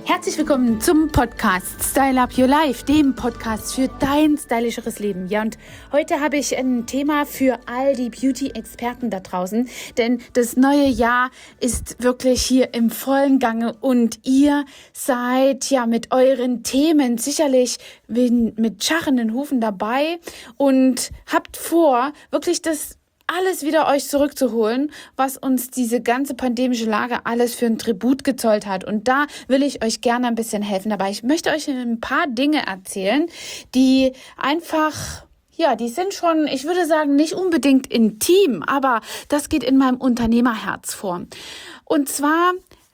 Herzlich willkommen zum Podcast Style Up Your Life, dem Podcast für dein stylischeres Leben. Ja, und heute habe ich ein Thema für all die Beauty-Experten da draußen, denn das neue Jahr ist wirklich hier im vollen Gange und ihr seid ja mit euren Themen sicherlich mit scharrenden Hufen dabei und habt vor, wirklich das alles wieder euch zurückzuholen, was uns diese ganze pandemische Lage alles für ein Tribut gezollt hat. Und da will ich euch gerne ein bisschen helfen dabei. Ich möchte euch ein paar Dinge erzählen, die einfach, ja, die sind schon, ich würde sagen, nicht unbedingt intim, aber das geht in meinem Unternehmerherz vor. Und zwar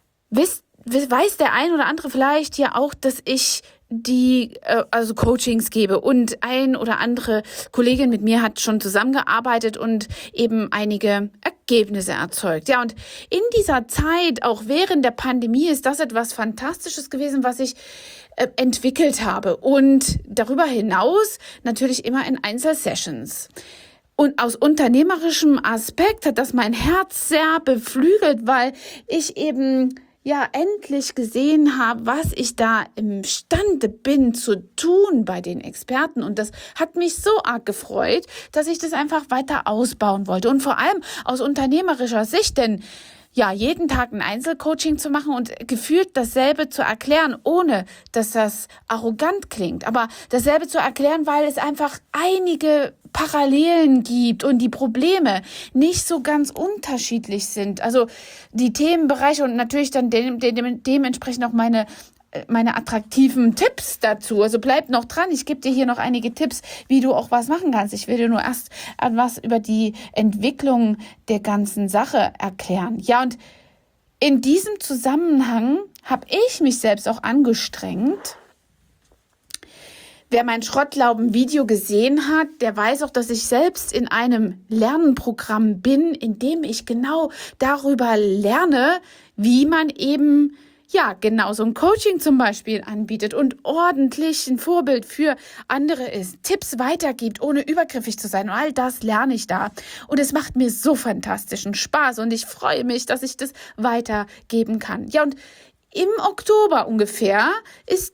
weiß der ein oder andere vielleicht ja auch, dass ich also Coachings gebe und ein oder andere Kollegin mit mir hat schon zusammengearbeitet und eben einige Ergebnisse erzeugt. Ja, und in dieser Zeit, auch während der Pandemie, ist das etwas Fantastisches gewesen, was ich entwickelt habe und darüber hinaus natürlich immer in Einzelsessions. Und aus unternehmerischem Aspekt hat das mein Herz sehr beflügelt, weil ich eben endlich gesehen habe, was ich da imstande bin zu tun bei den Experten. Und das hat mich so arg gefreut, dass ich das einfach weiter ausbauen wollte. Und vor allem aus unternehmerischer Sicht, denn jeden Tag ein Einzelcoaching zu machen und gefühlt dasselbe zu erklären, ohne dass das arrogant klingt, aber dasselbe zu erklären, weil es einfach einige Parallelen gibt und die Probleme nicht so ganz unterschiedlich sind. Also die Themenbereiche und natürlich dann dementsprechend auch meine attraktiven Tipps dazu. Also bleib noch dran. Ich gebe dir hier noch einige Tipps, wie du auch was machen kannst. Ich will dir nur erst was über die Entwicklung der ganzen Sache erklären. Ja, und in diesem Zusammenhang habe ich mich selbst auch angestrengt. Wer mein Schrottlauben-Video gesehen hat, der weiß auch, dass ich selbst in einem Lernprogramm bin, in dem ich genau darüber lerne, wie man eben genau so ein Coaching zum Beispiel anbietet und ordentlich ein Vorbild für andere ist, Tipps weitergibt, ohne übergriffig zu sein. Und all das lerne ich da. Und es macht mir so fantastischen Spaß und ich freue mich, dass ich das weitergeben kann. Ja, und im Oktober ungefähr ist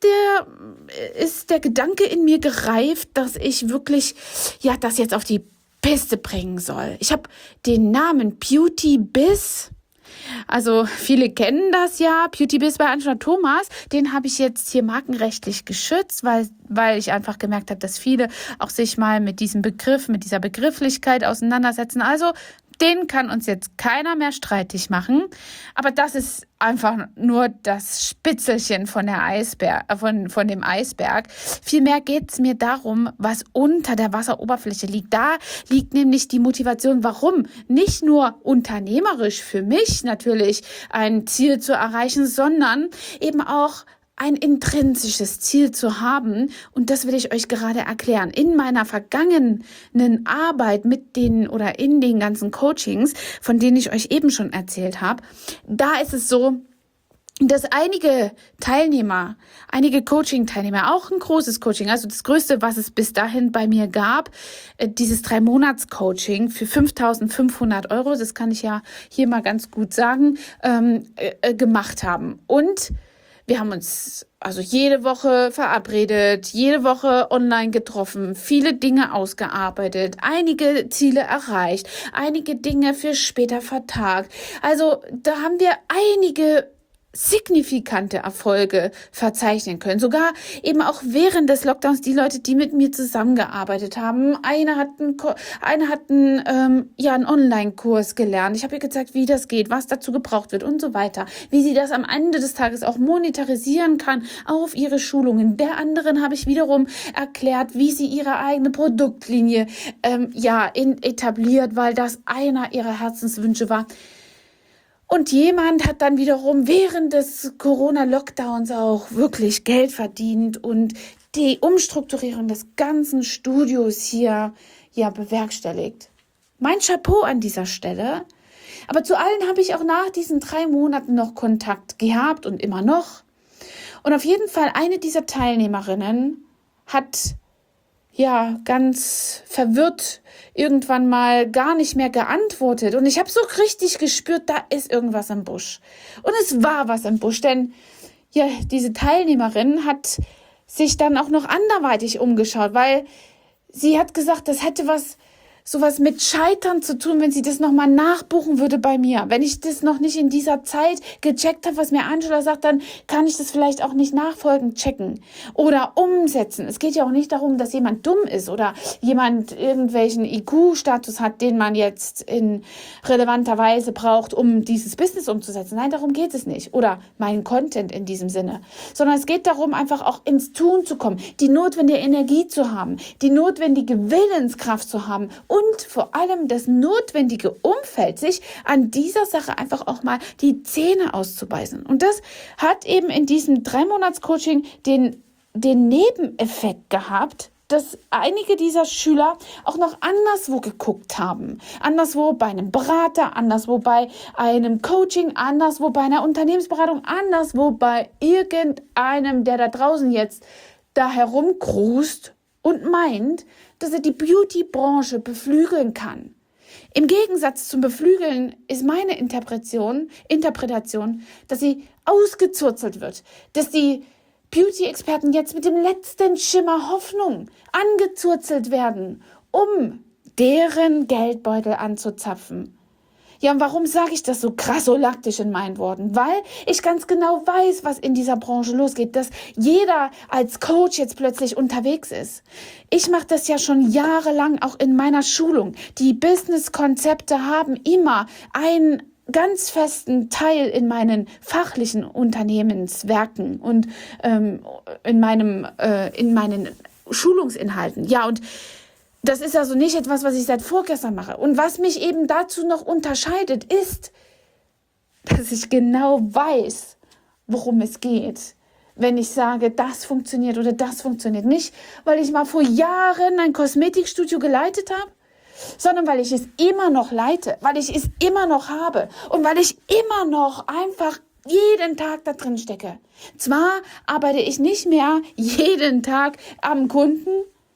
der Gedanke in mir gereift, dass ich wirklich das jetzt auf die Piste bringen soll. Ich habe den Namen Beauty Biz. Also viele kennen das ja, Beauty Biz bei Angela Thomas, den habe ich jetzt hier markenrechtlich geschützt, weil ich einfach gemerkt habe, dass viele auch sich mal mit diesem Begriff, mit dieser Begrifflichkeit auseinandersetzen. Also den kann uns jetzt keiner mehr streitig machen, aber das ist einfach nur das Spitzelchen von der von dem Eisberg. Vielmehr geht es mir darum, was unter der Wasseroberfläche liegt. Da liegt nämlich die Motivation, warum nicht nur unternehmerisch für mich natürlich ein Ziel zu erreichen, sondern eben auch ein intrinsisches Ziel zu haben. Und das will ich euch gerade erklären. In meiner vergangenen Arbeit in den ganzen Coachings, von denen ich euch eben schon erzählt habe, da ist es so, dass einige Coaching-Teilnehmer, auch ein großes Coaching, also das größte, was es bis dahin bei mir gab, dieses 3-Monats-Coaching für 5.500 €, das kann ich ja hier mal ganz gut sagen, gemacht haben. Und wir haben uns also jede Woche verabredet, jede Woche online getroffen, viele Dinge ausgearbeitet, einige Ziele erreicht, einige Dinge für später vertagt. Also da haben wir einige signifikante Erfolge verzeichnen können. Sogar eben auch während des Lockdowns die Leute, die mit mir zusammengearbeitet haben. Eine hat einen Online-Kurs gelernt. Ich habe ihr gezeigt, wie das geht, was dazu gebraucht wird und so weiter. Wie sie das am Ende des Tages auch monetarisieren kann auf ihre Schulungen. Der anderen habe ich wiederum erklärt, wie sie ihre eigene Produktlinie etabliert, weil das einer ihrer Herzenswünsche war. Und jemand hat dann wiederum während des Corona-Lockdowns auch wirklich Geld verdient und die Umstrukturierung des ganzen Studios hier bewerkstelligt. Mein Chapeau an dieser Stelle. Aber zu allen habe ich auch nach diesen 3 Monaten noch Kontakt gehabt und immer noch. Und auf jeden Fall eine dieser Teilnehmerinnen hat ganz verwirrt irgendwann mal gar nicht mehr geantwortet. Und ich habe so richtig gespürt, da ist irgendwas im Busch. Und es war was im Busch, denn diese Teilnehmerin hat sich dann auch noch anderweitig umgeschaut, weil sie hat gesagt, das hätte sowas mit Scheitern zu tun, wenn sie das nochmal nachbuchen würde bei mir. Wenn ich das noch nicht in dieser Zeit gecheckt habe, was mir Angela sagt, dann kann ich das vielleicht auch nicht nachfolgend checken oder umsetzen. Es geht ja auch nicht darum, dass jemand dumm ist oder jemand irgendwelchen IQ-Status hat, den man jetzt in relevanter Weise braucht, um dieses Business umzusetzen. Nein, darum geht es nicht. Oder meinen Content in diesem Sinne. Sondern es geht darum, einfach auch ins Tun zu kommen, die notwendige Energie zu haben, die notwendige Willenskraft zu haben und vor allem das notwendige Umfeld, sich an dieser Sache einfach auch mal die Zähne auszubeißen. Und das hat eben in diesem 3-Monats-Coaching den Nebeneffekt gehabt, dass einige dieser Schüler auch noch anderswo geguckt haben. Anderswo bei einem Berater, anderswo bei einem Coaching, anderswo bei einer Unternehmensberatung, anderswo bei irgendeinem, der da draußen jetzt da herumkrust und meint, dass er die Beauty-Branche beflügeln kann. Im Gegensatz zum Beflügeln ist meine Interpretation, dass sie ausgezurzelt wird, dass die Beauty-Experten jetzt mit dem letzten Schimmer Hoffnung angezurzelt werden, um deren Geldbeutel anzuzapfen. Ja, und warum sage ich das so krassolaktisch in meinen Worten? Weil ich ganz genau weiß, was in dieser Branche losgeht, dass jeder als Coach jetzt plötzlich unterwegs ist. Ich mache das ja schon jahrelang auch in meiner Schulung. Die Business-Konzepte haben immer einen ganz festen Teil in meinen fachlichen Unternehmenswerken und in meinen Schulungsinhalten. Ja, und das ist also nicht etwas, was ich seit vorgestern mache. Und was mich eben dazu noch unterscheidet, ist, dass ich genau weiß, worum es geht, wenn ich sage, das funktioniert oder das funktioniert. Nicht, weil ich mal vor Jahren ein Kosmetikstudio geleitet habe, sondern weil ich es immer noch leite, weil ich es immer noch habe und weil ich immer noch einfach jeden Tag da drin stecke. Zwar arbeite ich nicht mehr jeden Tag am Kunden,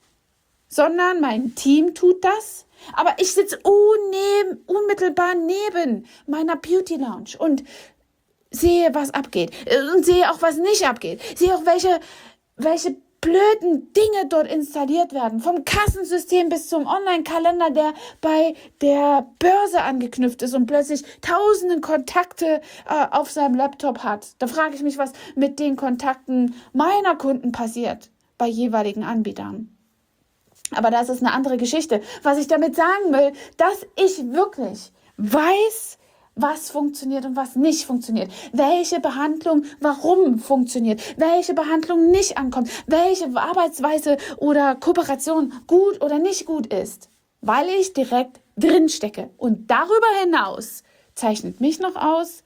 sondern mein Team tut das. Aber ich sitze unmittelbar neben meiner Beauty Lounge und sehe, was abgeht und sehe auch, was nicht abgeht. Sehe auch, welche blöden Dinge dort installiert werden. Vom Kassensystem bis zum Online-Kalender, der bei der Börse angeknüpft ist und plötzlich tausende Kontakte auf seinem Laptop hat. Da frage ich mich, was mit den Kontakten meiner Kunden passiert bei jeweiligen Anbietern. Aber das ist eine andere Geschichte. Was ich damit sagen will, dass ich wirklich weiß, was funktioniert und was nicht funktioniert. Welche Behandlung warum funktioniert. Welche Behandlung nicht ankommt. Welche Arbeitsweise oder Kooperation gut oder nicht gut ist. Weil ich direkt drin stecke. Und darüber hinaus zeichnet mich noch aus,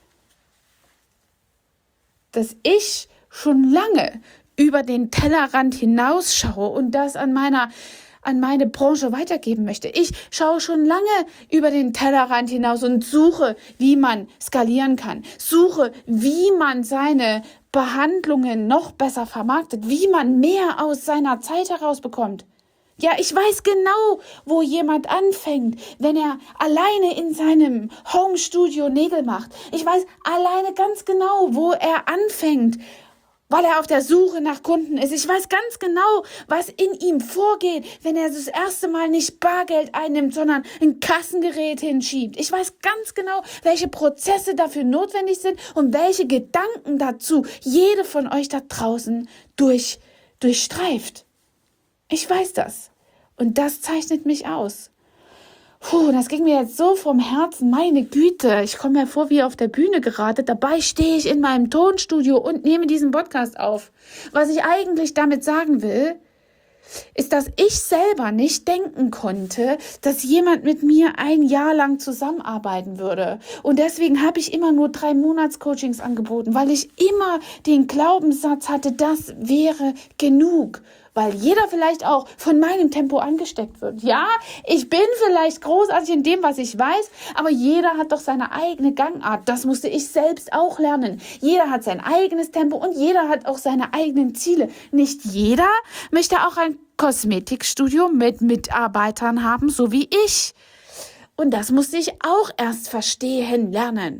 dass ich schon lange über den Tellerrand hinausschaue und das an meine Branche weitergeben möchte. Ich schaue schon lange über den Tellerrand hinaus und suche, wie man skalieren kann. Suche, wie man seine Behandlungen noch besser vermarktet, wie man mehr aus seiner Zeit herausbekommt. Ja, ich weiß genau, wo jemand anfängt, wenn er alleine in seinem Home-Studio Nägel macht. Ich weiß alleine ganz genau, wo er anfängt, weil er auf der Suche nach Kunden ist. Ich weiß ganz genau, was in ihm vorgeht, wenn er das erste Mal nicht Bargeld einnimmt, sondern ein Kassengerät hinschiebt. Ich weiß ganz genau, welche Prozesse dafür notwendig sind und welche Gedanken dazu jede von euch da draußen durchstreift. Ich weiß das. Und das zeichnet mich aus. Das ging mir jetzt so vom Herzen, meine Güte, ich komme mir vor wie auf der Bühne gerade, dabei stehe ich in meinem Tonstudio und nehme diesen Podcast auf. Was ich eigentlich damit sagen will, ist, dass ich selber nicht denken konnte, dass jemand mit mir ein Jahr lang zusammenarbeiten würde. Und deswegen habe ich immer nur 3-Monats-Coachings angeboten, weil ich immer den Glaubenssatz hatte, das wäre genug. Weil jeder vielleicht auch von meinem Tempo angesteckt wird. Ja, ich bin vielleicht großartig in dem, was ich weiß, aber jeder hat doch seine eigene Gangart. Das musste ich selbst auch lernen. Jeder hat sein eigenes Tempo und jeder hat auch seine eigenen Ziele. Nicht jeder möchte auch ein Kosmetikstudio mit Mitarbeitern haben, so wie ich. Und das musste ich auch erst verstehen lernen.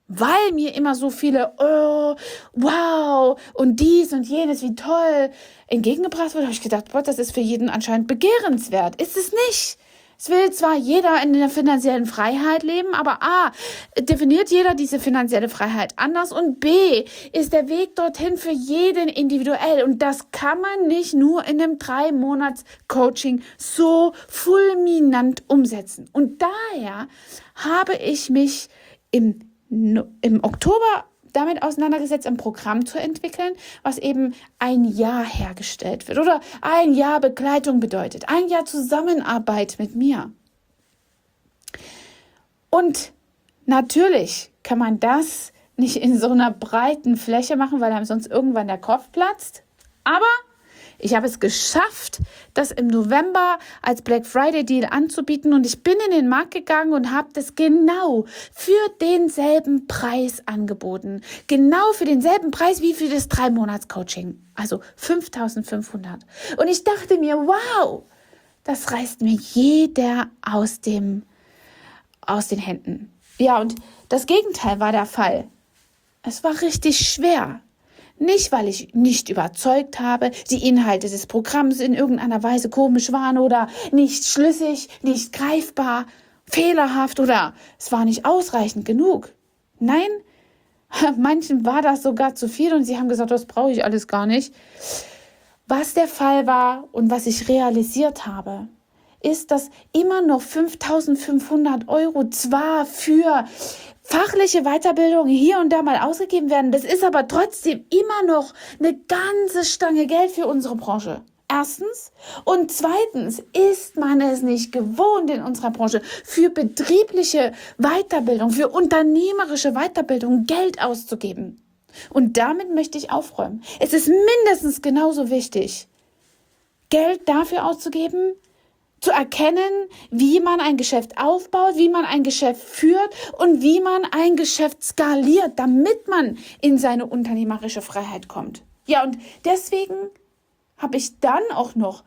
weil mir immer so viele, oh, wow, und dies und jenes, wie toll, entgegengebracht wurde, habe ich gedacht, boah, das ist für jeden anscheinend begehrenswert. Ist es nicht. Es will zwar jeder in der finanziellen Freiheit leben, aber A, definiert jeder diese finanzielle Freiheit anders und B, ist der Weg dorthin für jeden individuell und das kann man nicht nur in einem 3-Monats-Coaching so fulminant umsetzen. Und daher habe ich mich im Oktober damit auseinandergesetzt, ein Programm zu entwickeln, was eben ein Jahr hergestellt wird oder ein Jahr Begleitung bedeutet, ein Jahr Zusammenarbeit mit mir. Und natürlich kann man das nicht in so einer breiten Fläche machen, weil einem sonst irgendwann der Kopf platzt, aber ich habe es geschafft, das im November als Black Friday Deal anzubieten und ich bin in den Markt gegangen und habe das genau für denselben Preis angeboten. Genau für denselben Preis wie für das 3-Monats-Coaching. Also 5.500. Und ich dachte mir, wow, das reißt mir jeder aus den Händen. Ja, und das Gegenteil war der Fall. Es war richtig schwer. Nicht, weil ich nicht überzeugt habe, die Inhalte des Programms in irgendeiner Weise komisch waren oder nicht schlüssig, nicht greifbar, fehlerhaft oder es war nicht ausreichend genug. Nein, manchen war das sogar zu viel und sie haben gesagt, das brauche ich alles gar nicht. Was der Fall war und was ich realisiert habe, ist, dass immer noch 5.500 € zwar für fachliche Weiterbildung hier und da mal ausgegeben werden. Das ist aber trotzdem immer noch eine ganze Stange Geld für unsere Branche. Erstens. Und zweitens ist man es nicht gewohnt in unserer Branche, für betriebliche Weiterbildung, für unternehmerische Weiterbildung Geld auszugeben. Und damit möchte ich aufräumen. Es ist mindestens genauso wichtig, Geld dafür auszugeben, zu erkennen, wie man ein Geschäft aufbaut, wie man ein Geschäft führt und wie man ein Geschäft skaliert, damit man in seine unternehmerische Freiheit kommt. Ja, und deswegen habe ich dann auch noch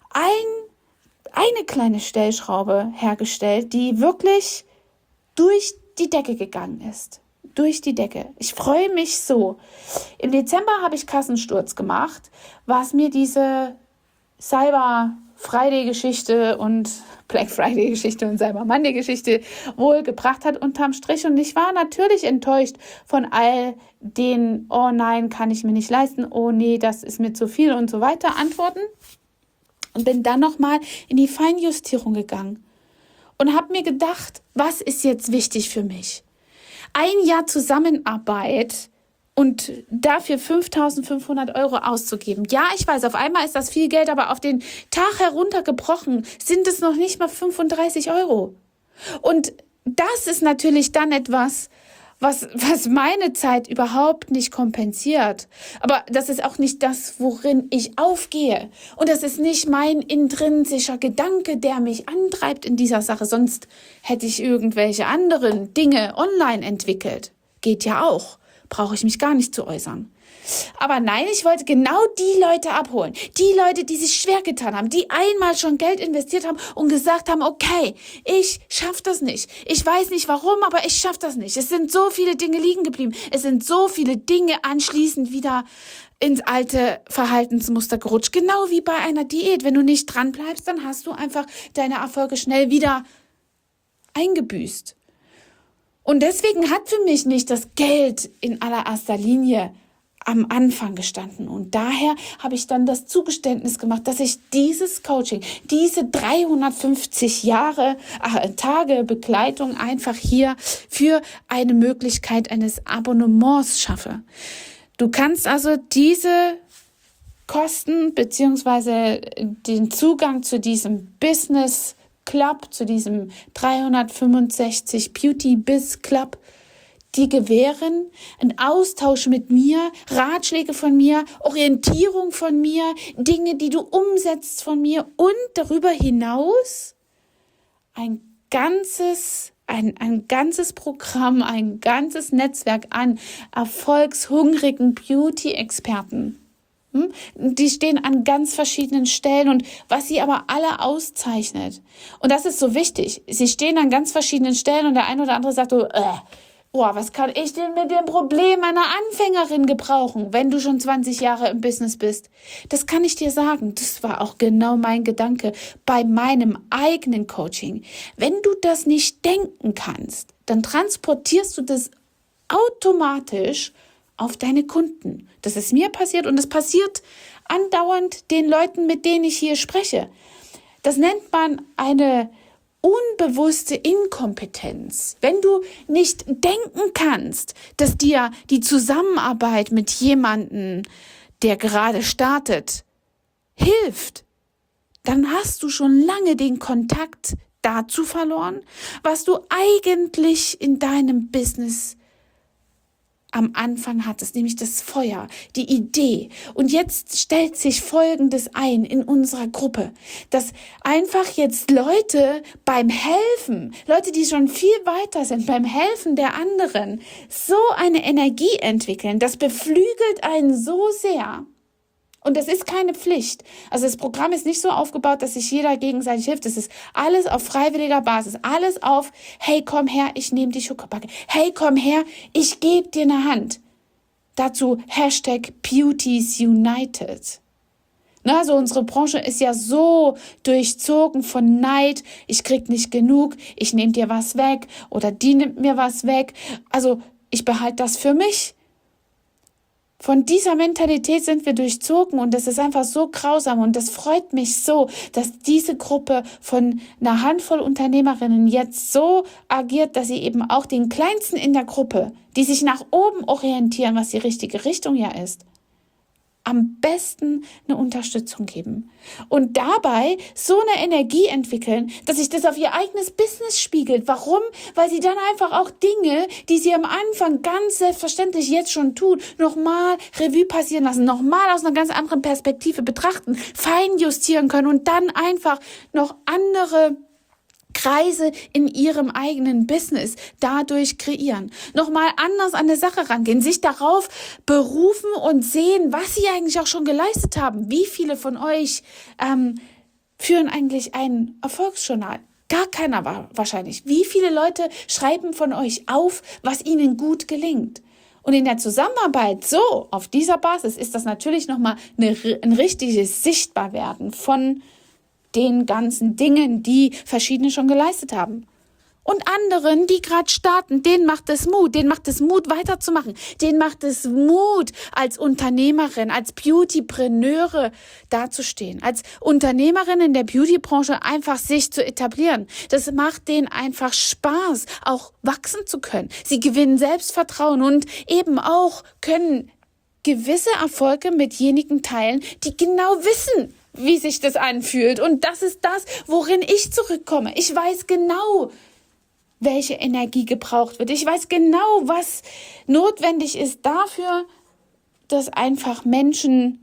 eine kleine Stellschraube hergestellt, die wirklich durch die Decke gegangen ist. Durch die Decke. Ich freue mich so. Im Dezember habe ich Kassensturz gemacht, was mir diese Cyber Friday-Geschichte und Black Friday-Geschichte und Cyber Monday-Geschichte wohl gebracht hat unterm Strich. Und ich war natürlich enttäuscht von all den, oh nein, kann ich mir nicht leisten, oh nee, das ist mir zu viel und so weiter Antworten. Und bin dann nochmal in die Feinjustierung gegangen und habe mir gedacht, was ist jetzt wichtig für mich? Ein Jahr Zusammenarbeit und dafür 5.500 € auszugeben. Ja, ich weiß, auf einmal ist das viel Geld, aber auf den Tag heruntergebrochen sind es noch nicht mal 35 €. Und das ist natürlich dann etwas, was meine Zeit überhaupt nicht kompensiert. Aber das ist auch nicht das, worin ich aufgehe. Und das ist nicht mein intrinsischer Gedanke, der mich antreibt in dieser Sache. Sonst hätte ich irgendwelche anderen Dinge online entwickelt. Geht ja auch. Brauche ich mich gar nicht zu äußern. Aber nein, ich wollte genau die Leute abholen. Die Leute, die sich schwer getan haben, die einmal schon Geld investiert haben und gesagt haben, okay, ich schaffe das nicht. Ich weiß nicht warum, aber ich schaffe das nicht. Es sind so viele Dinge liegen geblieben. Es sind so viele Dinge anschließend wieder ins alte Verhaltensmuster gerutscht. Genau wie bei einer Diät. Wenn du nicht dran bleibst, dann hast du einfach deine Erfolge schnell wieder eingebüßt. Und deswegen hat für mich nicht das Geld in allererster Linie am Anfang gestanden. Und daher habe ich dann das Zugeständnis gemacht, dass ich dieses Coaching, diese 350 Tage Begleitung einfach hier für eine Möglichkeit eines Abonnements schaffe. Du kannst also diese Kosten beziehungsweise den Zugang zu diesem Business Club, zu diesem 365 Beauty Biz Club, die gewähren einen Austausch mit mir, Ratschläge von mir, Orientierung von mir, Dinge, die du umsetzt von mir und darüber hinaus ein ganzes Programm, ein ganzes Netzwerk an erfolgshungrigen Beauty-Experten. Die stehen an ganz verschiedenen Stellen und was sie aber alle auszeichnet. Und das ist so wichtig. Sie stehen an ganz verschiedenen Stellen und der eine oder andere sagt so, Was kann ich denn mit dem Problem einer Anfängerin gebrauchen, wenn du schon 20 Jahre im Business bist? Das kann ich dir sagen. Das war auch genau mein Gedanke bei meinem eigenen Coaching. Wenn du das nicht denken kannst, dann transportierst du das automatisch auf deine Kunden. Das ist mir passiert und es passiert andauernd den Leuten, mit denen ich hier spreche. Das nennt man eine unbewusste Inkompetenz. Wenn du nicht denken kannst, dass dir die Zusammenarbeit mit jemandem, der gerade startet, hilft, dann hast du schon lange den Kontakt dazu verloren, was du eigentlich in deinem Business am Anfang hattest, nämlich das Feuer, die Idee. Und jetzt stellt sich Folgendes ein in unserer Gruppe, dass einfach jetzt Leute beim Helfen, Leute, die schon viel weiter sind, beim Helfen der anderen, so eine Energie entwickeln, das beflügelt einen so sehr. Und das ist keine Pflicht. Also das Programm ist nicht so aufgebaut, dass sich jeder gegenseitig hilft. Es ist alles auf freiwilliger Basis. Alles auf, hey, komm her, ich nehme die Schuckerbacke. Hey, komm her, ich gebe dir eine Hand. Dazu #Beauties United. Also unsere Branche ist ja so durchzogen von Neid. Ich krieg nicht genug, ich nehme dir was weg oder die nimmt mir was weg. Also ich behalte das für mich. Von dieser Mentalität sind wir durchzogen und das ist einfach so grausam und das freut mich so, dass diese Gruppe von einer Handvoll Unternehmerinnen jetzt so agiert, dass sie eben auch den Kleinsten in der Gruppe, die sich nach oben orientieren, was die richtige Richtung ja ist, am besten eine Unterstützung geben und dabei so eine Energie entwickeln, dass sich das auf ihr eigenes Business spiegelt. Warum? Weil sie dann einfach auch Dinge, die sie am Anfang ganz selbstverständlich jetzt schon tun, nochmal Revue passieren lassen, nochmal aus einer ganz anderen Perspektive betrachten, fein justieren können und dann einfach noch andere Kreise in ihrem eigenen Business dadurch kreieren. Nochmal anders an der Sache rangehen, sich darauf berufen und sehen, was sie eigentlich auch schon geleistet haben. Wie viele von euch führen eigentlich ein Erfolgsjournal? Gar keiner wahrscheinlich. Wie viele Leute schreiben von euch auf, was ihnen gut gelingt? Und in der Zusammenarbeit so, auf dieser Basis, ist das natürlich nochmal ein richtiges Sichtbarwerden von den ganzen Dingen, die verschiedene schon geleistet haben. Und anderen, die gerade starten, denen macht es Mut weiterzumachen, denen macht es Mut, als Unternehmerin, als Beautypreneure dazustehen, als Unternehmerin in der Beautybranche einfach sich zu etablieren. Das macht denen einfach Spaß, auch wachsen zu können. Sie gewinnen Selbstvertrauen und eben auch können gewisse Erfolge mit jenigen teilen, die genau wissen, wie sich das anfühlt. Und das ist das, worin ich zurückkomme. Ich weiß genau, welche Energie gebraucht wird. Ich weiß genau, was notwendig ist dafür, dass einfach Menschen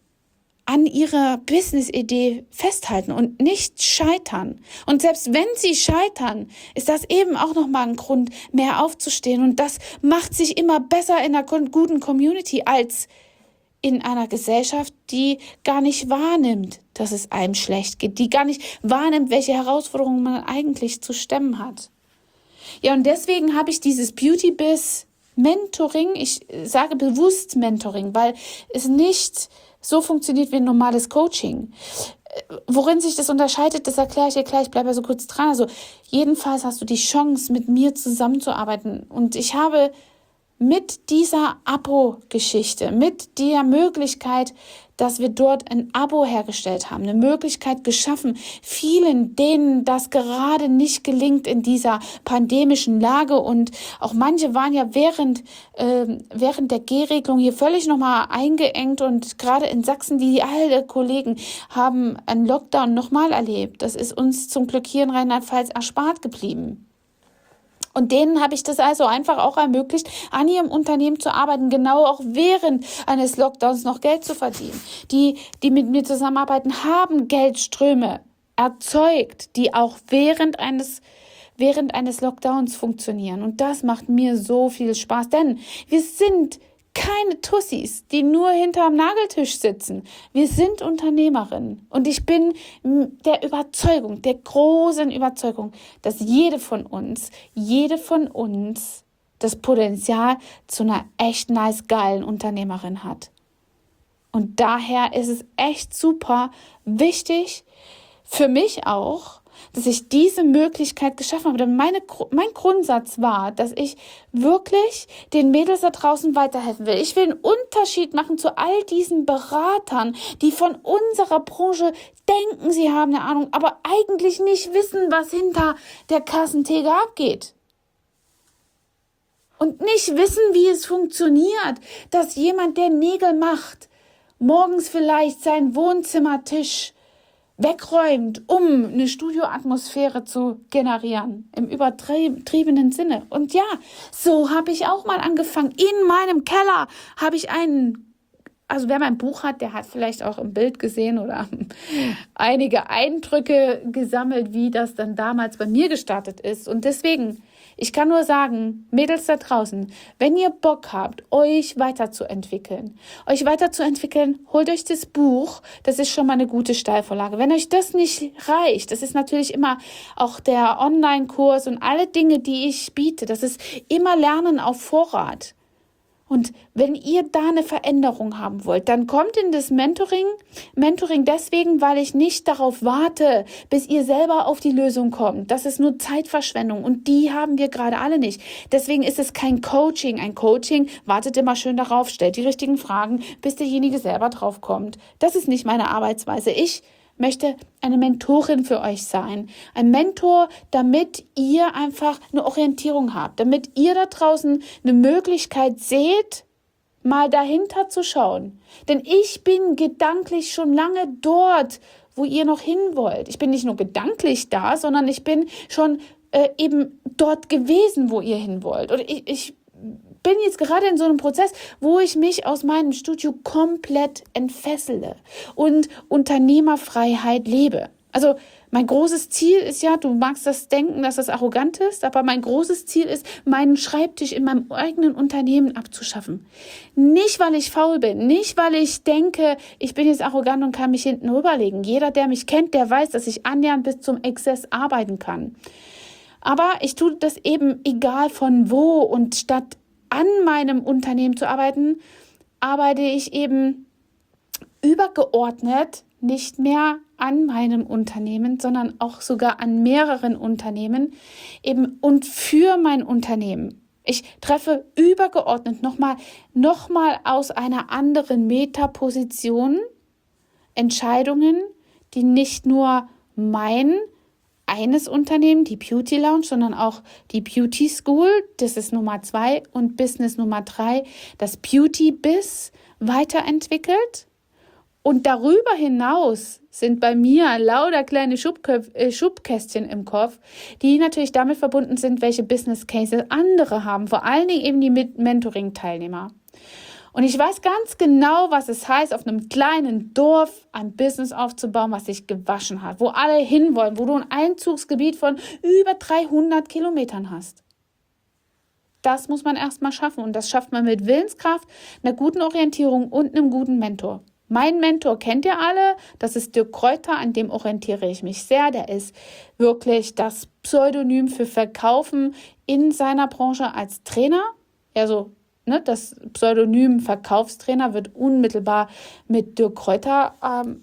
an ihrer Business-Idee festhalten und nicht scheitern. Und selbst wenn sie scheitern, ist das eben auch nochmal ein Grund, mehr aufzustehen. Und das macht sich immer besser in einer guten Community als in einer Gesellschaft, die gar nicht wahrnimmt, dass es einem schlecht geht, die gar nicht wahrnimmt, welche Herausforderungen man eigentlich zu stemmen hat. Ja, und deswegen habe ich dieses Beauty-Biz Mentoring, ich sage bewusst Mentoring, weil es nicht so funktioniert wie ein normales Coaching. Worin sich das unterscheidet, das erkläre ich dir gleich, ich bleibe so kurz dran. Also jedenfalls hast du die Chance, mit mir zusammenzuarbeiten. Und ich habe mit dieser Abo-Geschichte, mit der Möglichkeit, dass wir dort ein Abo hergestellt haben, eine Möglichkeit geschaffen, vielen, denen das gerade nicht gelingt in dieser pandemischen Lage und auch manche waren ja während der G-Regelung hier völlig nochmal eingeengt und gerade in Sachsen, alle Kollegen haben einen Lockdown nochmal erlebt. Das ist uns zum Glück hier in Rheinland-Pfalz erspart geblieben. Und denen habe ich das also einfach auch ermöglicht, an ihrem Unternehmen zu arbeiten, genau auch während eines Lockdowns noch Geld zu verdienen. Die mit mir zusammenarbeiten, haben Geldströme erzeugt, die auch während eines Lockdowns funktionieren. Und das macht mir so viel Spaß, denn wir sind keine Tussis, die nur hinterm Nageltisch sitzen. Wir sind Unternehmerinnen. Und ich bin der großen Überzeugung, dass jede von uns das Potenzial zu einer echt nice geilen Unternehmerin hat. Und daher ist es echt super wichtig, für mich auch, dass ich diese Möglichkeit geschaffen habe. Denn mein Grundsatz war, dass ich wirklich den Mädels da draußen weiterhelfen will. Ich will einen Unterschied machen zu all diesen Beratern, die von unserer Branche denken, sie haben eine Ahnung, aber eigentlich nicht wissen, was hinter der Kassentheke abgeht. Und nicht wissen, wie es funktioniert, dass jemand, der Nägel macht, morgens vielleicht seinen Wohnzimmertisch wegräumt, um eine Studioatmosphäre zu generieren, im übertriebenen Sinne. Und ja, so habe ich auch mal angefangen. In meinem Keller habe ich also wer mein Buch hat, der hat vielleicht auch im Bild gesehen oder einige Eindrücke gesammelt, wie das dann damals bei mir gestartet ist. Und deswegen, ich kann nur sagen, Mädels da draußen, wenn ihr Bock habt, euch weiterzuentwickeln, holt euch das Buch, das ist schon mal eine gute Steilvorlage. Wenn euch das nicht reicht, das ist natürlich immer auch der Online-Kurs und alle Dinge, die ich biete, das ist immer Lernen auf Vorrat. Und wenn ihr da eine Veränderung haben wollt, dann kommt in das Mentoring deswegen, weil ich nicht darauf warte, bis ihr selber auf die Lösung kommt. Das ist nur Zeitverschwendung und die haben wir gerade alle nicht. Deswegen ist es kein Coaching. Ein Coaching wartet immer schön darauf, stellt die richtigen Fragen, bis derjenige selber drauf kommt. Das ist nicht meine Arbeitsweise. Ich möchte eine Mentorin für euch sein. Ein Mentor, damit ihr einfach eine Orientierung habt, damit ihr da draußen eine Möglichkeit seht, mal dahinter zu schauen. Denn ich bin gedanklich schon lange dort, wo ihr noch hin wollt. Ich bin nicht nur gedanklich da, sondern ich bin schon eben dort gewesen, wo ihr hin wollt. Und ich bin jetzt gerade in so einem Prozess, wo ich mich aus meinem Studio komplett entfessele und Unternehmerfreiheit lebe. Also mein großes Ziel ist ja, du magst das denken, dass das arrogant ist, aber mein großes Ziel ist, meinen Schreibtisch in meinem eigenen Unternehmen abzuschaffen. Nicht, weil ich faul bin, nicht, weil ich denke, ich bin jetzt arrogant und kann mich hinten rüberlegen. Jeder, der mich kennt, der weiß, dass ich annähernd bis zum Exzess arbeiten kann. Aber ich tue das eben egal von wo, und statt an meinem Unternehmen zu arbeiten, arbeite ich eben übergeordnet nicht mehr an meinem Unternehmen, sondern auch sogar an mehreren Unternehmen eben und für mein Unternehmen. Ich treffe übergeordnet nochmal aus einer anderen Metaposition Entscheidungen, die nicht nur eines Unternehmen, die Beauty Lounge, sondern auch die Beauty School, das ist Nummer 2, und Business Nummer 3, das Beauty Biz weiterentwickelt. Und darüber hinaus sind bei mir lauter kleine Schubkästchen im Kopf, die natürlich damit verbunden sind, welche Business Cases andere haben, vor allen Dingen eben die Mentoring-Teilnehmer. Und ich weiß ganz genau, was es heißt, auf einem kleinen Dorf ein Business aufzubauen, was sich gewaschen hat, wo alle hinwollen, wo du ein Einzugsgebiet von über 300 Kilometern hast. Das muss man erstmal schaffen, und das schafft man mit Willenskraft, einer guten Orientierung und einem guten Mentor. Mein Mentor kennt ihr alle, das ist Dirk Kräuter, an dem orientiere ich mich sehr. Der ist wirklich das Pseudonym für Verkaufen in seiner Branche als Trainer, also das Pseudonym Verkaufstrainer wird unmittelbar mit Dirk Kräuter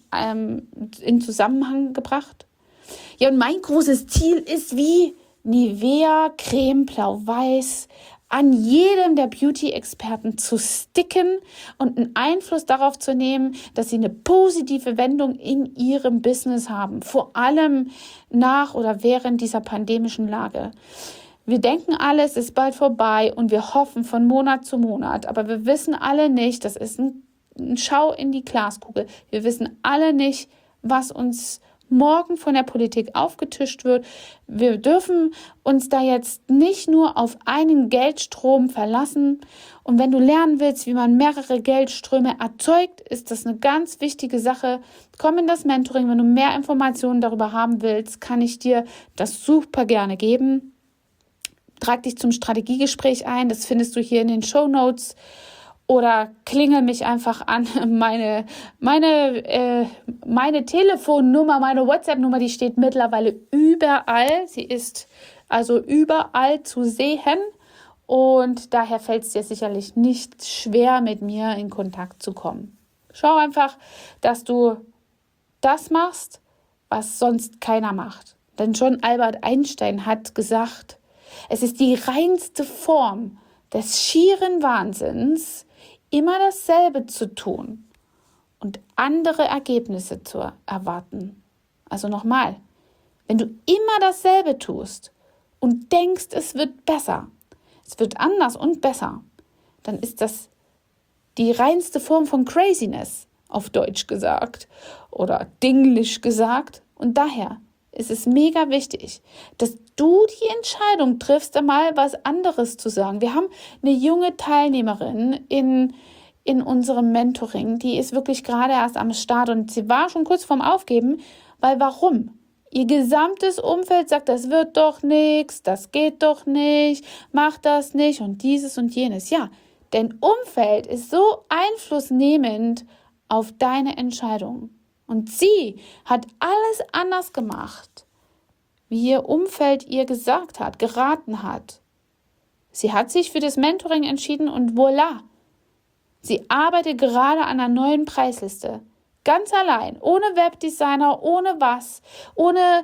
in Zusammenhang gebracht. Ja, und mein großes Ziel ist, wie Nivea Creme Blau-Weiß an jedem der Beauty-Experten zu sticken und einen Einfluss darauf zu nehmen, dass sie eine positive Wendung in ihrem Business haben, vor allem nach oder während dieser pandemischen Lage. Wir denken alle, es ist bald vorbei, und wir hoffen von Monat zu Monat, aber wir wissen alle nicht, das ist ein Schau in die Glaskugel, wir wissen alle nicht, was uns morgen von der Politik aufgetischt wird. Wir dürfen uns da jetzt nicht nur auf einen Geldstrom verlassen. Und wenn du lernen willst, wie man mehrere Geldströme erzeugt, ist das eine ganz wichtige Sache. Komm in das Mentoring. Wenn du mehr Informationen darüber haben willst, kann ich dir das super gerne geben. Trag dich zum Strategiegespräch ein. Das findest du hier in den Shownotes. Oder klingel mich einfach an. Meine Telefonnummer, meine WhatsApp-Nummer, die steht mittlerweile überall. Sie ist also überall zu sehen. und daher fällt es dir sicherlich nicht schwer, mit mir in Kontakt zu kommen. Schau einfach, dass du das machst, was sonst keiner macht. Denn schon Albert Einstein hat gesagt, es ist die reinste Form des schieren Wahnsinns, immer dasselbe zu tun und andere Ergebnisse zu erwarten. Also nochmal, wenn du immer dasselbe tust und denkst, es wird besser, es wird anders und besser, dann ist das die reinste Form von Craziness, auf Deutsch gesagt oder Dinglish gesagt. Und daher ist es mega wichtig, dass du die Entscheidung triffst, einmal was anderes zu sagen. Wir haben eine junge Teilnehmerin in unserem Mentoring, die ist wirklich gerade erst am Start und sie war schon kurz vorm Aufgeben, weil warum? Ihr gesamtes Umfeld sagt, das wird doch nichts, das geht doch nicht, mach das nicht und dieses und jenes. Ja, dein Umfeld ist so einflussnehmend auf deine Entscheidung. Und sie hat alles anders gemacht, wie ihr Umfeld ihr gesagt hat, geraten hat. Sie hat sich für das Mentoring entschieden und voilà. Sie arbeitet gerade an einer neuen Preisliste. Ganz allein, ohne Webdesigner, ohne was, ohne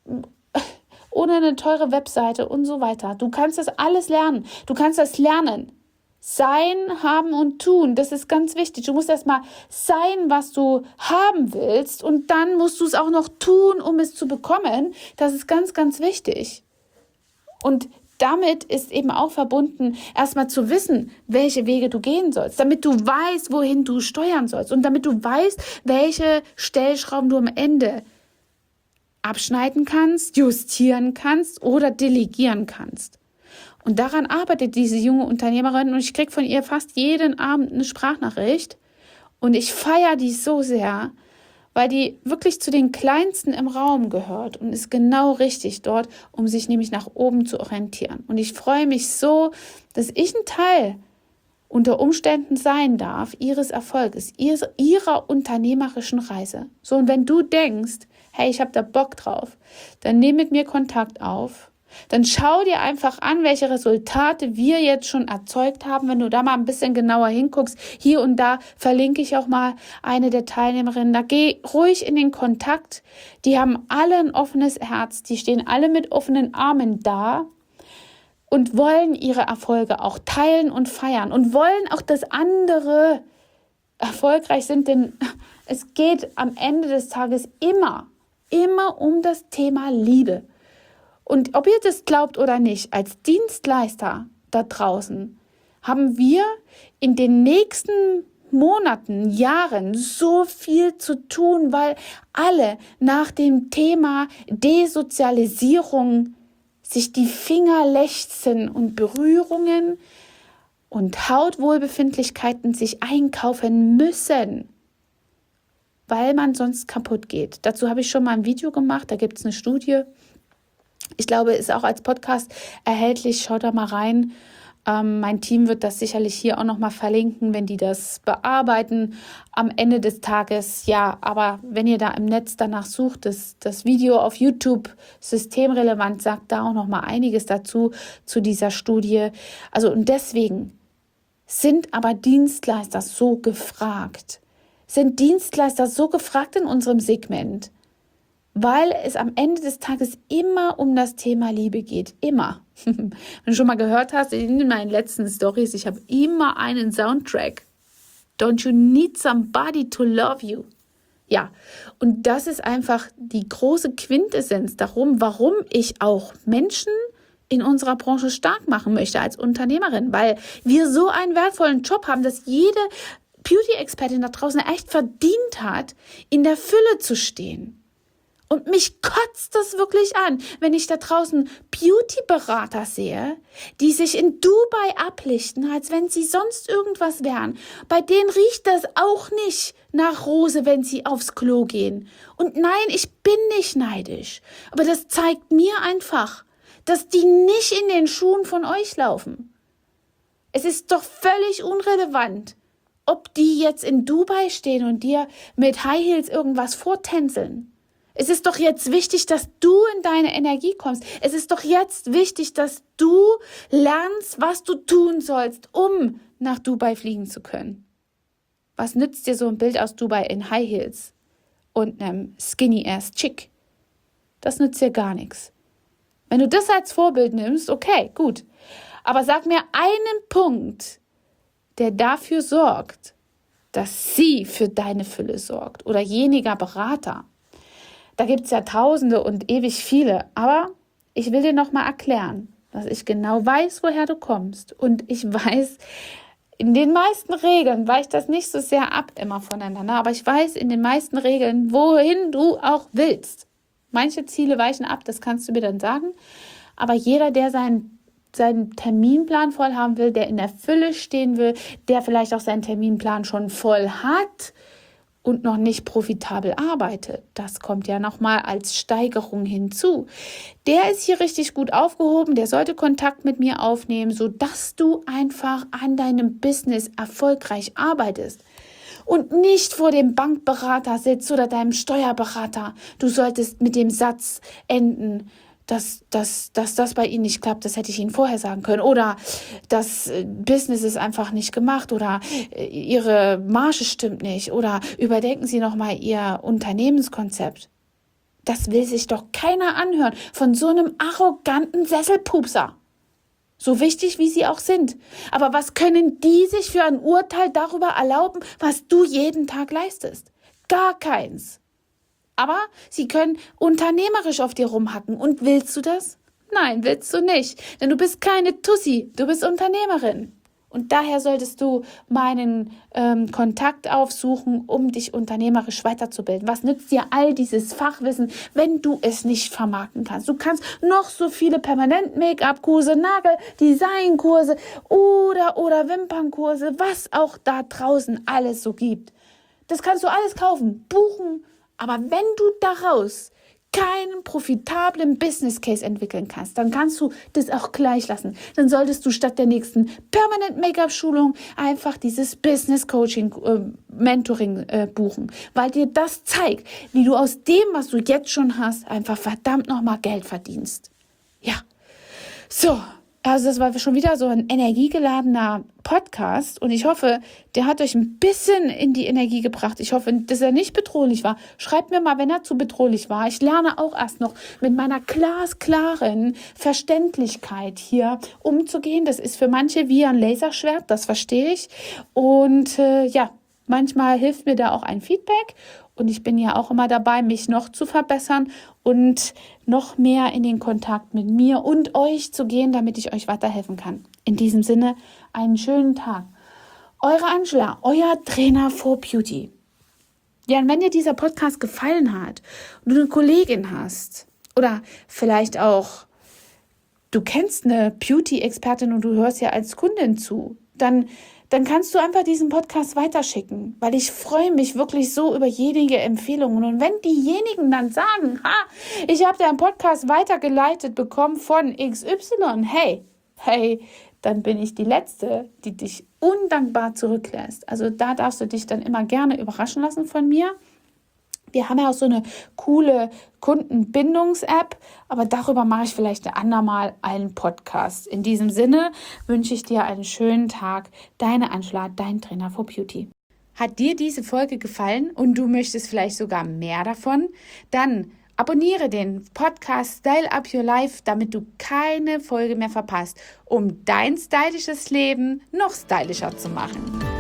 eine teure Webseite und so weiter. Du kannst das alles lernen. Du kannst das lernen. Sein, haben und tun, das ist ganz wichtig. Du musst erstmal sein, was du haben willst und dann musst du es auch noch tun, um es zu bekommen. Das ist ganz, ganz wichtig. Und damit ist eben auch verbunden, erstmal zu wissen, welche Wege du gehen sollst, damit du weißt, wohin du steuern sollst und damit du weißt, welche Stellschrauben du am Ende abschneiden kannst, justieren kannst oder delegieren kannst. Und daran arbeitet diese junge Unternehmerin und ich kriege von ihr fast jeden Abend eine Sprachnachricht und ich feiere die so sehr, weil die wirklich zu den Kleinsten im Raum gehört und ist genau richtig dort, um sich nämlich nach oben zu orientieren. Und ich freue mich so, dass ich ein Teil unter Umständen sein darf, ihres Erfolges, ihrer unternehmerischen Reise. So, und wenn du denkst, hey, ich habe da Bock drauf, dann nimm mit mir Kontakt auf. Dann schau dir einfach an, welche Resultate wir jetzt schon erzeugt haben. Wenn du da mal ein bisschen genauer hinguckst, hier und da verlinke ich auch mal eine der Teilnehmerinnen. Da geh ruhig in den Kontakt. Die haben alle ein offenes Herz. Die stehen alle mit offenen Armen da und wollen ihre Erfolge auch teilen und feiern und wollen auch, dass andere erfolgreich sind. Denn es geht am Ende des Tages immer um das Thema Liebe. Und ob ihr das glaubt oder nicht, als Dienstleister da draußen haben wir in den nächsten Monaten, Jahren so viel zu tun, weil alle nach dem Thema Desozialisierung sich die Finger lechzen und Berührungen und Hautwohlbefindlichkeiten sich einkaufen müssen, weil man sonst kaputt geht. Dazu habe ich schon mal ein Video gemacht, da gibt es eine Studie. Ich glaube, ist auch als Podcast erhältlich. Schaut da mal rein. Mein Team wird das sicherlich hier auch nochmal verlinken, wenn die das bearbeiten am Ende des Tages. Ja, aber wenn ihr da im Netz danach sucht, das Video auf YouTube systemrelevant sagt da auch nochmal einiges dazu, zu dieser Studie. Also und deswegen sind aber Dienstleister so gefragt. Sind Dienstleister so gefragt in unserem Segment? Weil es am Ende des Tages immer um das Thema Liebe geht. Immer. Wenn du schon mal gehört hast, in meinen letzten Stories, ich habe immer einen Soundtrack. Don't you need somebody to love you? Ja, und das ist einfach die große Quintessenz darum, warum ich auch Menschen in unserer Branche stark machen möchte als Unternehmerin. Weil wir so einen wertvollen Job haben, dass jede Beauty-Expertin da draußen echt verdient hat, in der Fülle zu stehen. Und mich kotzt das wirklich an, wenn ich da draußen Beauty-Berater sehe, die sich in Dubai ablichten, als wenn sie sonst irgendwas wären. Bei denen riecht das auch nicht nach Rose, wenn sie aufs Klo gehen. Und nein, ich bin nicht neidisch. Aber das zeigt mir einfach, dass die nicht in den Schuhen von euch laufen. Es ist doch völlig unrelevant, ob die jetzt in Dubai stehen und dir mit High Heels irgendwas vortänzeln. Es ist doch jetzt wichtig, dass du in deine Energie kommst. Es ist doch jetzt wichtig, dass du lernst, was du tun sollst, um nach Dubai fliegen zu können. Was nützt dir so ein Bild aus Dubai in High Heels und einem Skinny-Ass-Chick? Das nützt dir gar nichts. Wenn du das als Vorbild nimmst, okay, gut. Aber sag mir einen Punkt, der dafür sorgt, dass sie für deine Fülle sorgt oder jeniger Berater. Da gibt es ja Tausende und ewig viele. Aber ich will dir nochmal erklären, dass ich genau weiß, woher du kommst. Und ich weiß, in den meisten Regeln weicht das nicht so sehr ab immer voneinander, aber ich weiß in den meisten Regeln, wohin du auch willst. Manche Ziele weichen ab, das kannst du mir dann sagen. Aber jeder, der seinen Terminplan voll haben will, der in der Fülle stehen will, der vielleicht auch seinen Terminplan schon voll hat und noch nicht profitabel arbeitet, das kommt ja nochmal als Steigerung hinzu. Der ist hier richtig gut aufgehoben, der sollte Kontakt mit mir aufnehmen, sodass du einfach an deinem Business erfolgreich arbeitest. Und nicht vor dem Bankberater sitzt oder deinem Steuerberater. Du solltest mit dem Satz enden, dass das bei Ihnen nicht klappt, das hätte ich Ihnen vorher sagen können. Oder das Business ist einfach nicht gemacht oder Ihre Marge stimmt nicht. Oder überdenken Sie nochmal Ihr Unternehmenskonzept. Das will sich doch keiner anhören von so einem arroganten Sesselpupser. So wichtig, wie sie auch sind. Aber was können die sich für ein Urteil darüber erlauben, was du jeden Tag leistest? Gar keins. Aber sie können unternehmerisch auf dir rumhacken. Und willst du das? Nein, willst du nicht. Denn du bist keine Tussi, du bist Unternehmerin. Und daher solltest du meinen Kontakt aufsuchen, um dich unternehmerisch weiterzubilden. Was nützt dir all dieses Fachwissen, wenn du es nicht vermarkten kannst? Du kannst noch so viele Permanent-Make-up-Kurse, Nagel-Design-Kurse oder Wimpernkurse, was auch da draußen alles so gibt. Das kannst du alles kaufen, buchen. Aber wenn du daraus keinen profitablen Business Case entwickeln kannst, dann kannst du das auch gleich lassen. Dann solltest du statt der nächsten Permanent Make-up Schulung einfach dieses Business Coaching Mentoring buchen, weil dir das zeigt, wie du aus dem, was du jetzt schon hast, einfach verdammt nochmal Geld verdienst. Ja, so. Also das war schon wieder so ein energiegeladener Podcast und ich hoffe, der hat euch ein bisschen in die Energie gebracht. Ich hoffe, dass er nicht bedrohlich war. Schreibt mir mal, wenn er zu bedrohlich war. Ich lerne auch erst noch mit meiner glasklaren Verständlichkeit hier umzugehen. Das ist für manche wie ein Laserschwert, das verstehe ich. Und manchmal hilft mir da auch ein Feedback. Und ich bin ja auch immer dabei, mich noch zu verbessern und noch mehr in den Kontakt mit mir und euch zu gehen, damit ich euch weiterhelfen kann. In diesem Sinne, einen schönen Tag. Eure Angela, euer Trainer for Beauty. Ja, und wenn dir dieser Podcast gefallen hat und du eine Kollegin hast oder vielleicht auch du kennst eine Beauty-Expertin und du hörst ja als Kundin zu, dann kannst du einfach diesen Podcast weiterschicken, weil ich freue mich wirklich so über jede Empfehlungen. Und wenn diejenigen dann sagen, ich habe deinen Podcast weitergeleitet bekommen von XY, hey, dann bin ich die Letzte, die dich undankbar zurücklässt. Also da darfst du dich dann immer gerne überraschen lassen von mir. Wir haben ja auch so eine coole Kundenbindungs-App, aber darüber mache ich vielleicht ein andermal einen Podcast. In diesem Sinne wünsche ich dir einen schönen Tag. Deine Angela, dein Trainer for Beauty. Hat dir diese Folge gefallen und du möchtest vielleicht sogar mehr davon? Dann abonniere den Podcast Style Up Your Life, damit du keine Folge mehr verpasst, um dein stylisches Leben noch stylischer zu machen.